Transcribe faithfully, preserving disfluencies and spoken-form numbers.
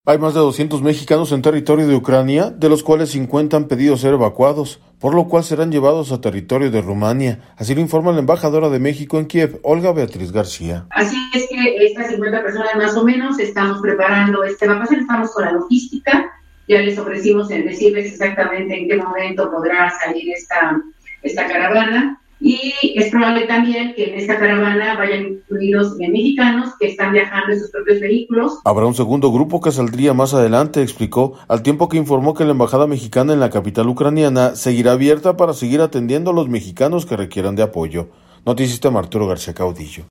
Hay más de doscientos mexicanos en territorio de Ucrania, de los cuales cincuenta han pedido ser evacuados, por lo cual serán llevados a territorio de Rumania. Así lo informa la embajadora de México en Kiev, Olga Beatriz García. Así es que estas cincuenta personas más o menos estamos preparando esta evacuación, estamos con la logística, ya les ofrecimos en decirles exactamente en qué momento podrá salir esta, esta caravana. Y es probable también que en esta caravana vayan incluidos mexicanos que están viajando en sus propios vehículos. Habrá un segundo grupo que saldría más adelante, explicó, al tiempo que informó que la embajada mexicana en la capital ucraniana seguirá abierta para seguir atendiendo a los mexicanos que requieran de apoyo. Noticias de Arturo García Caudillo.